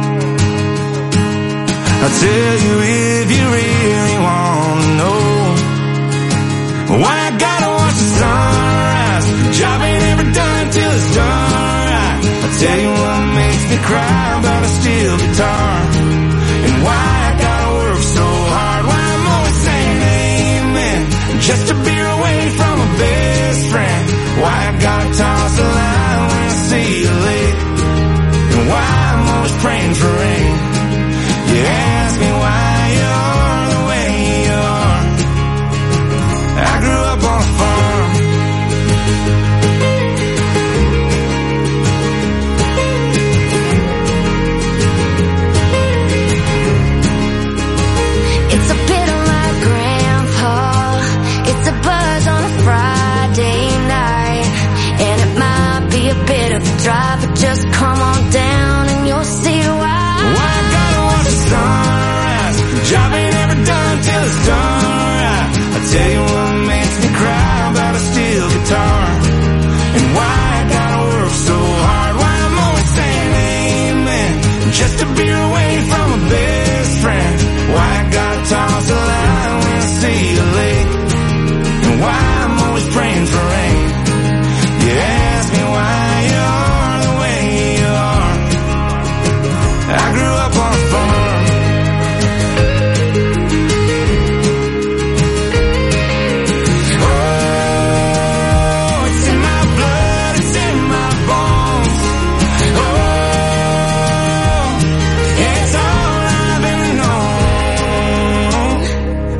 Speaker 8: I'll tell you if you really want to know. Why I gotta watch the sunrise, job ain't ever done till it's done right. I'll tell you what makes me cry about a steel guitar, and why I gotta work so hard, why I'm always saying amen just to be away from a best friend. Why I gotta toss the line when I see you late, and why I'm always praying for rain. You ask me why you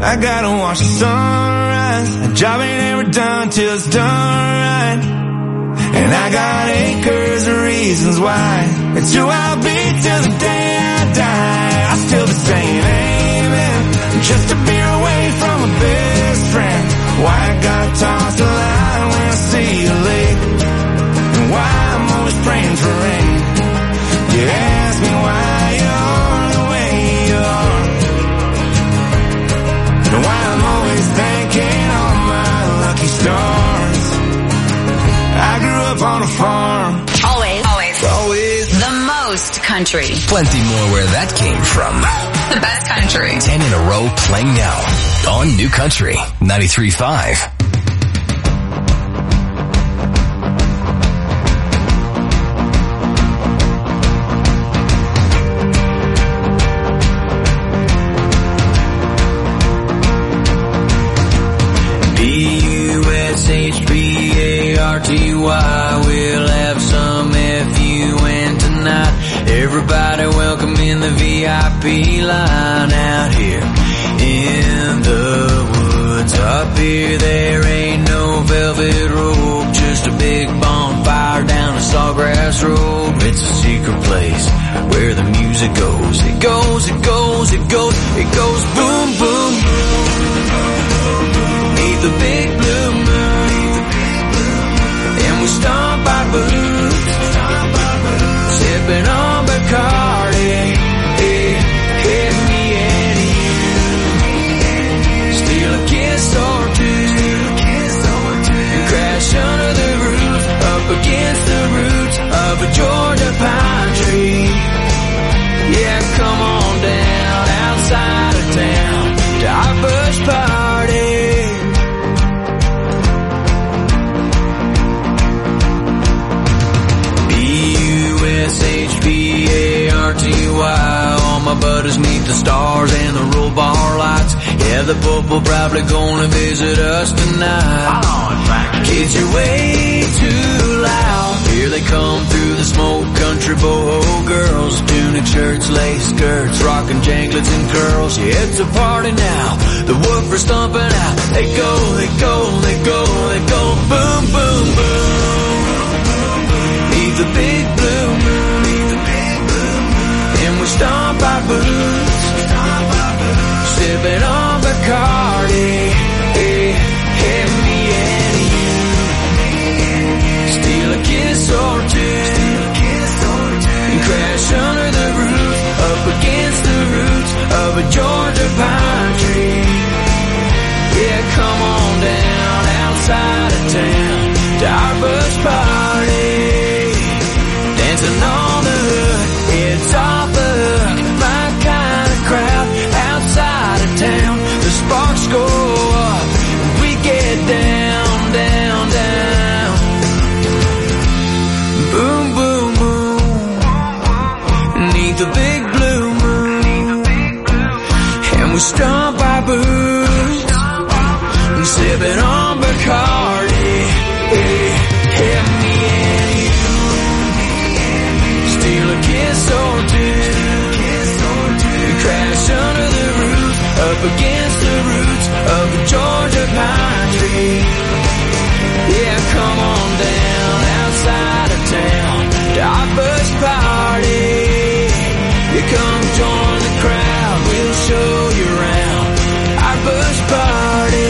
Speaker 8: I gotta watch the sunrise. A job ain't ever done till it's done right. And I got acres of reasons why. It's who I'll be till the day I die. I'll still be saying amen, just a beer away from my best friend. Why I gotta toss the line when I see you late, and why I'm always praying for rain. You ask me why you're the way you are, and why I'm always thanking all my lucky stars. I grew up on a farm.
Speaker 5: Always. The most country.
Speaker 2: Plenty more where that came from.
Speaker 5: The best country.
Speaker 2: 10 in a row playing now on New Country 93.5.
Speaker 3: B-U-S-H-B-A-R-T-Y. We'll have some F-U-N tonight. Everybody welcome in the VIP line out here in the woods. Up here there ain't no velvet rope, just a big bonfire down a sawgrass road. It's a secret place where the music goes. It goes, it goes, it goes, it goes boom, boom, boom. Neath the big blue moon, and we stomp our boots, sipping on Bacardi. Hit me and you, steal a kiss or two, and crash under the roof, up against the roots of a Georgia pine tree. Yeah, come on down outside of town to our bush party. B-U-S-H-B-A-R-T-Y. All my buddies meet the stars and the roll bar lights. Yeah, the Pope will probably gonna visit us tonight. Kids, you're way too loud. Here they come through the smoke country, boho girls, tunic shirts, lace skirts, rockin' janglets and curls. Yeah, it's a party now. The woofers stomping out. They go, they go, they go, they go, boom, boom, boom. Neath the big blue moon, and we stomp our boots, sipping on Bacardi. Hit me and you, steal a kiss or two, and crash under the roof, up against the roots of a Georgia pine tree. Yeah, come on down outside of town to our bush party. Dancing on the hood, it's off the hook, my kind of crowd outside of town. The sparks go up, we get down, down, down. Boom, boom, boom. Neath the big blue moon, and we stomp our boots, and sipping on Bacardi. Hit me and you, steal a kiss or two, and crash under the roof, up against the roots of the Georgia pine tree. Yeah, come on down outside of town to our bush party. You come join the crowd, we'll show you around our bush party.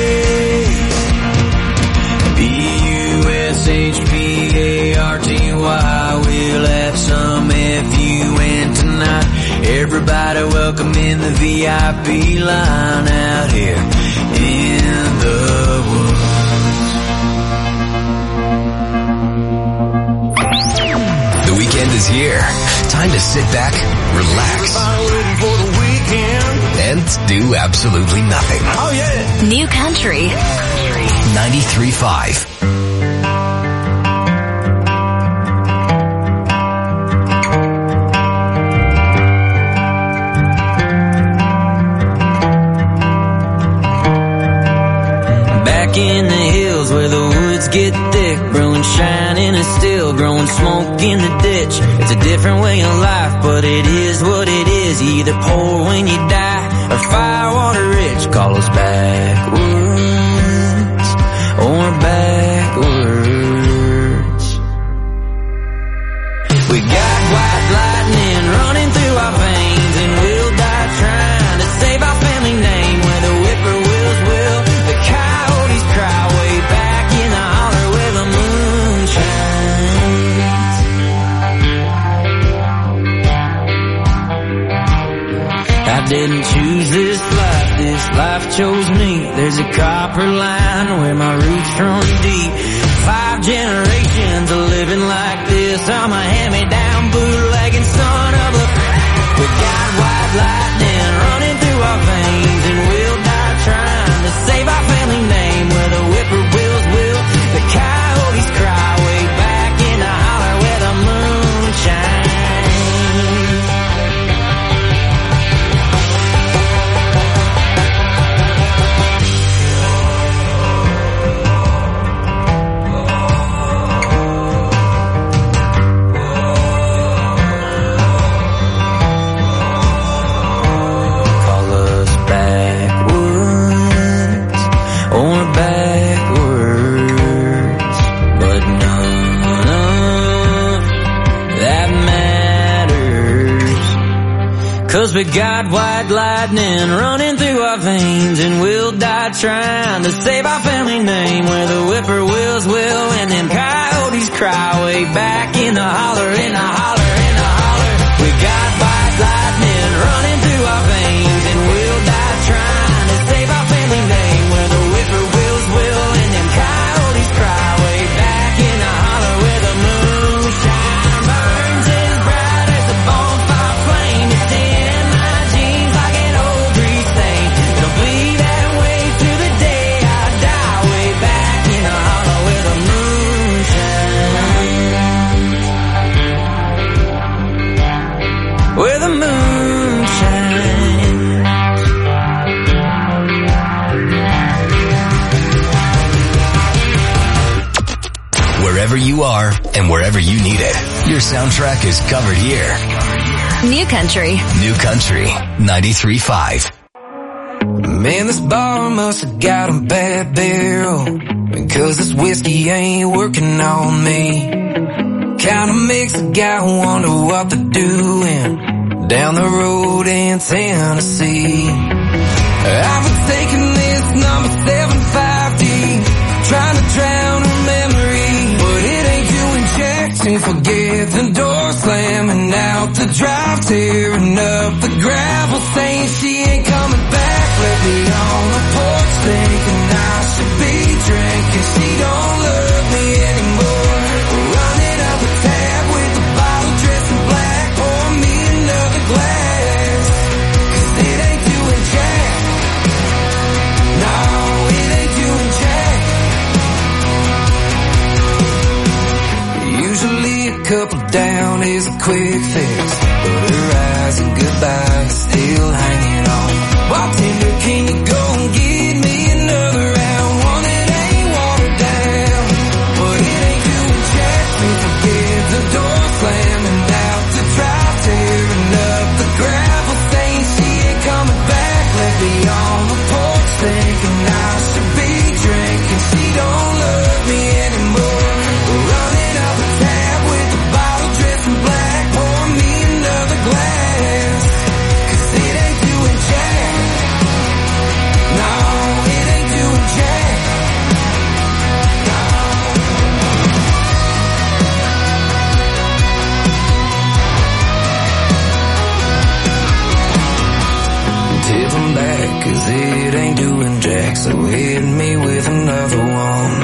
Speaker 3: B-U-S-H-B-A-R-T-Y. We'll have some F-U-N tonight. Everybody welcome in the VIP line out here in the woods.
Speaker 2: The weekend is here. Time to sit back, relax, and do absolutely nothing.
Speaker 5: Oh yeah. New Country
Speaker 2: 93.5.
Speaker 3: Back in the hills where the woods get thick, brewing shine in a still, growing smoke in the ditch. It's a different way of life, but it is what it is. You either pour when you die or firewater rich. call us backwards or backwards. We got white lightning running through our veins, and we'll die trying to save our family name. Where the whippoorwills will, the coyotes cry way back in the holler where the moon shines. I didn't choose this life chose me. There's a copper line where my roots run deep. 5 generations of living like this. I'm a hand-me-down bootlegging son of a... We got white lightning running through our veins, and we'll die trying to save our family name. Where the whippoorwills will, the coyotes cry way back in the holler where the moon shines. Cause we got white lightning running through our veins, and we'll die trying to save our family name. Where the whippoorwills will, and them coyotes cry way back in the holler, in the holler, in the holler. We got white lightning running through our veins, and we'll die trying to save our family name. Where the whippoorwills will, and them coyotes cry way back in the holler where the moonshine burns as bright as a bonfire flame. It's in my jeans like an old grease stain. It'll be that way through the day I die, way back in the hollow where the moon shines. Where the moon shines.
Speaker 2: Wherever you are and wherever you need it, your soundtrack is covered here.
Speaker 5: New Country.
Speaker 2: New Country 93.5.
Speaker 3: Man, this bar must have got a bad barrel, because this whiskey ain't working on me. Kinda makes a guy wonder what they're doing down the road in Tennessee. I've been taking this number 750, trying to drown her memory, but it ain't doing jack to forget the door slamming out the drive, tearing up the gravel, saying she ain't coming back. Left me on the porch thinking I should be drinking. She don't love me anymore. Running up a tab with the bottle dressed in black. Pour me another glass, 'cause it ain't doing jack. No, it ain't doing jack. Usually a couple down is a quick fix, but her eyes and goodbye still hanging on. Bartender, can you go and get me another round? One that ain't watered down, but it ain't doing jack to forget the door slamming out the drive, tearing up the gravel, saying she ain't coming back. Left me on the porch thinking I should be drinking. She don't love me anymore. Running up a tab with the bottle dressed in black. Pour me another glass, 'cause it ain't doing jack. No, it ain't doing jack. Tip them back, 'cause it ain't doing jack. So hit me with another one.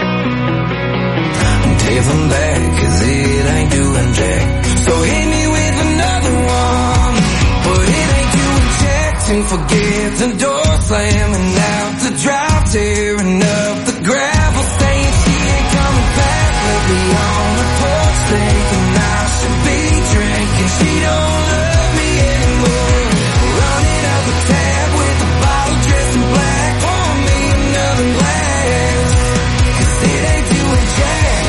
Speaker 3: Tip them back, 'cause it ain't doing jack. So hit me with another one. But it ain't doing jack to forget the door slamming out the drive, tearing up the gravel, saying she ain't coming back. Left me on the porch thinking I should be drinking. She don't love me anymore. Running up a tab with the bottle dressed in black. Pour me another glass, 'cause it ain't doing jack.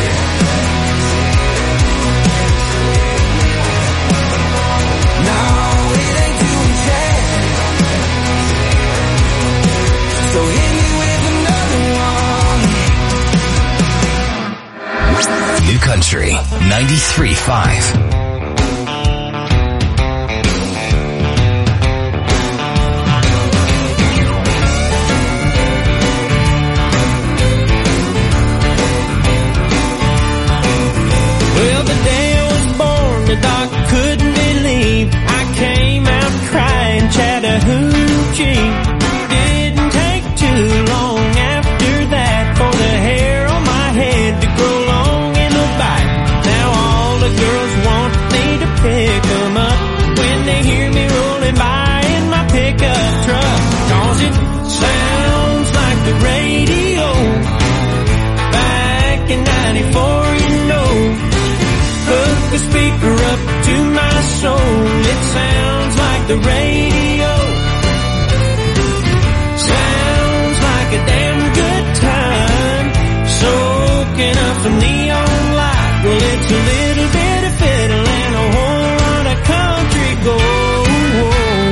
Speaker 3: No, it ain't doing jack.
Speaker 2: Country 93.5.
Speaker 3: Well, the day I was born, the doc couldn't believe I came out crying Chattahoochee. Didn't take too long after that for the hair on my head to grow long in the back. Now all the girls want me to pick them up when they hear me rolling by in my pickup truck. 'Cause it sounds like the radio back in 94, you know. Hook the speaker up to my soul. It sounds like the radio. Sounds like a damn good time. Soaking up the neon light. Well, it's a little bit of fiddle and a whole lot of country gold.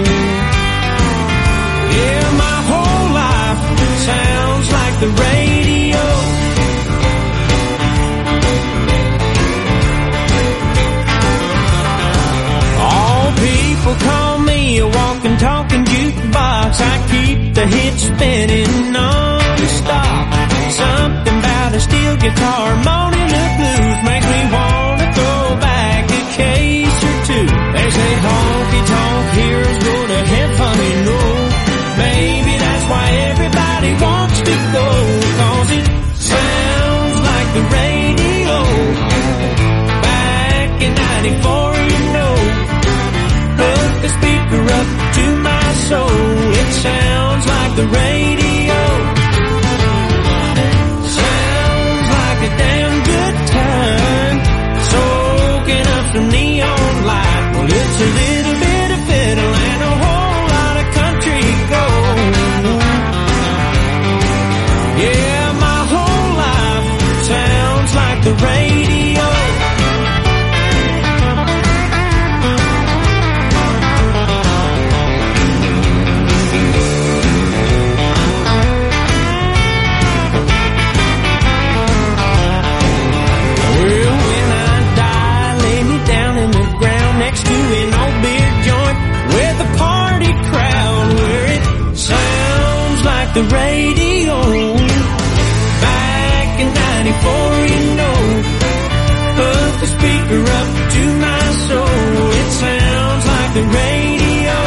Speaker 3: Yeah, my whole life sounds like the radio. People call me a walking, talking jukebox. I keep the hits spinning non-stop. Something about a steel guitar, moaning the blues, makes me want to throw back a case or two. They say honky tonk heroes go to heaven, you know. Maybe that's why everybody wants to go. 'Cause it sounds like the radio back in 94, you know. Hook the speaker up to my soul. It sounds like the radio. Sounds like a damn good time. Soaking up some neon light. Well, it's a little bit of fiddle and a whole lot of country gold. Yeah, my whole life sounds like the radio. Next to an old beer joint with a party crowd where it sounds like the radio back in 94, you know. Hook the speaker up to my soul. It sounds like the radio.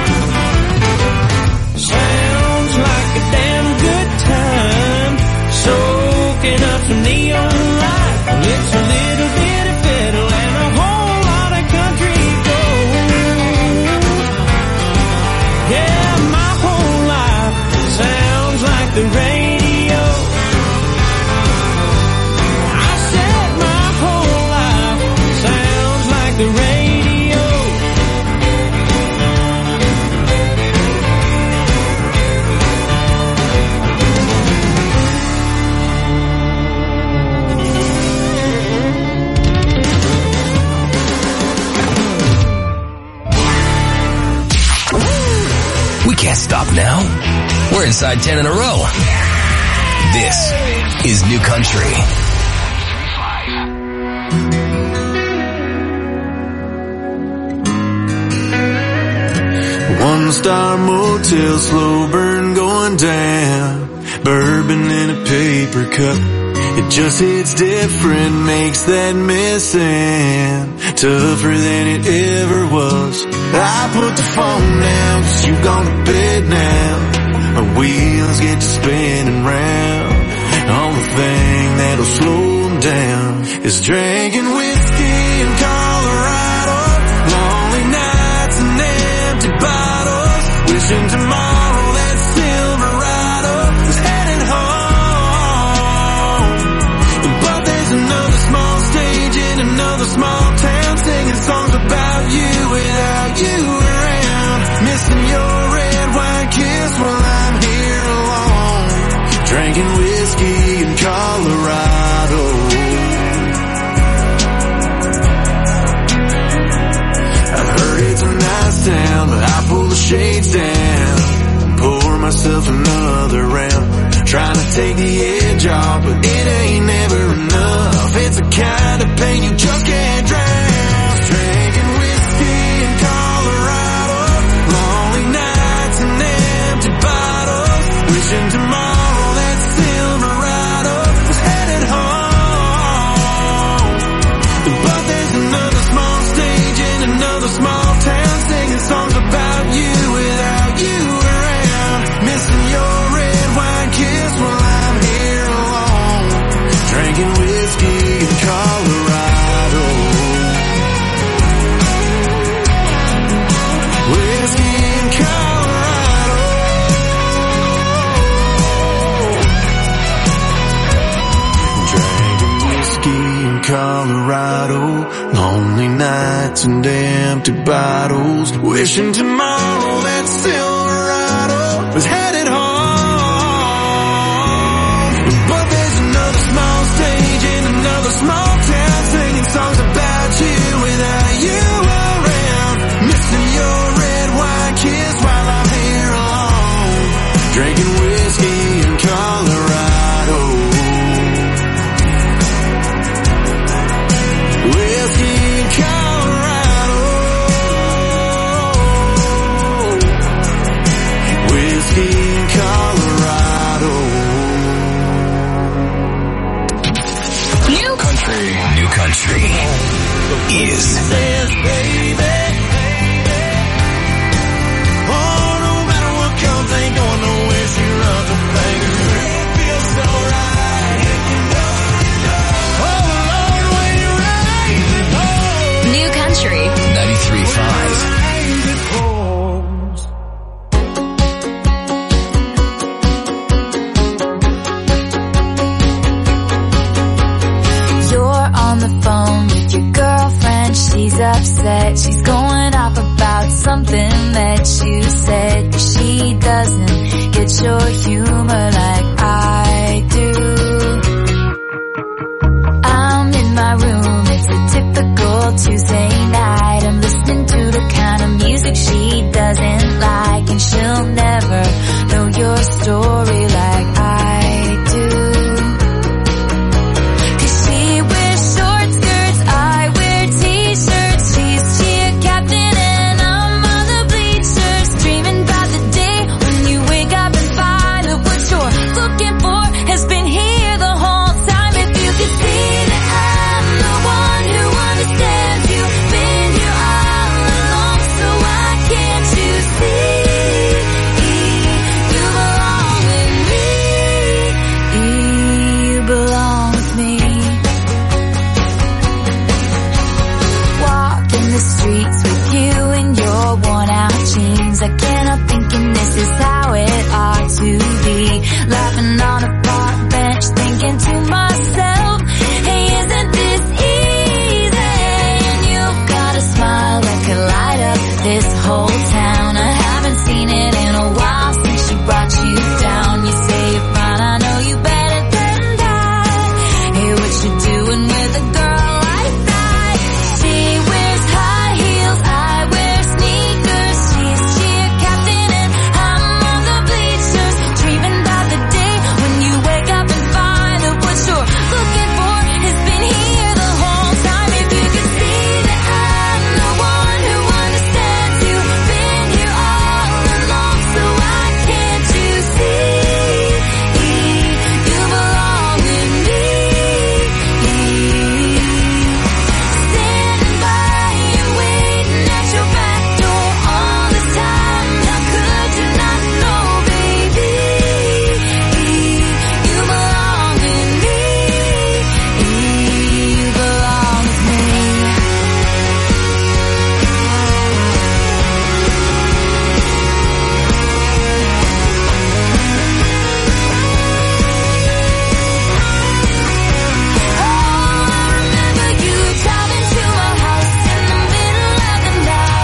Speaker 3: Sounds like a damn good time. Soaking up some neon light. It's a little bit of fiddle and a whole lot of country gold. Yeah, my whole life sounds like the radio. I said my whole life sounds like the radio.
Speaker 2: We can't stop now. We're inside 10 in a row. This is New Country.
Speaker 8: One-star motel, slow burn going down. Bourbon in a paper cup. It just hits different, makes that missing tougher than it ever was. I put the phone down 'cause you've gone to bed now. Our wheels get to spinning round. Only thing that'll slow them down is drinking whiskey in Colorado. Lonely nights and empty bottles. Wishing tomorrow that Silverado was heading home. But there's another small stage in another small town, singing songs about you without you around. Missing your red wine kiss while I'm here alone. Drinking whiskey in Colorado. I've heard it's a nice town, but I pull the shades down and pour myself another round. trying to take the edge off, but it ain't never enough. It's the kind of pain you just can't drown. Drinking whiskey in Colorado, lonely nights and empty bottles, wishing tomorrow that Silverado was headed home. But there's another small stage in another small town, singing songs about you without you around, missing your red wine kiss while I'm here alone, drinking whiskey in Colorado. Whiskey in Colorado. Drinking whiskey in Colorado, lonely nights and empty bottles, wishing tomorrow that Silverado was headed home. But there's another small stage in another small town, singing songs about you without you around, missing your red wine kiss while I'm here alone, drinking whiskey in Colorado. Whiskey in Colorado. Whiskey in Colorado.
Speaker 2: New country is
Speaker 8: baby. Oh, no matter what comes, ain't going nowhere. She runs her fingers. It feels so right. Oh, Lord, when you're right.
Speaker 5: New country.
Speaker 2: 93.5.
Speaker 4: You're on the phone with your girlfriend, she's upset, she's going off about something that you said. She doesn't get your humor like I do. I'm in my room, it's a typical Tuesday night. I'm listening to the kind of music she doesn't like, and she'll never know your story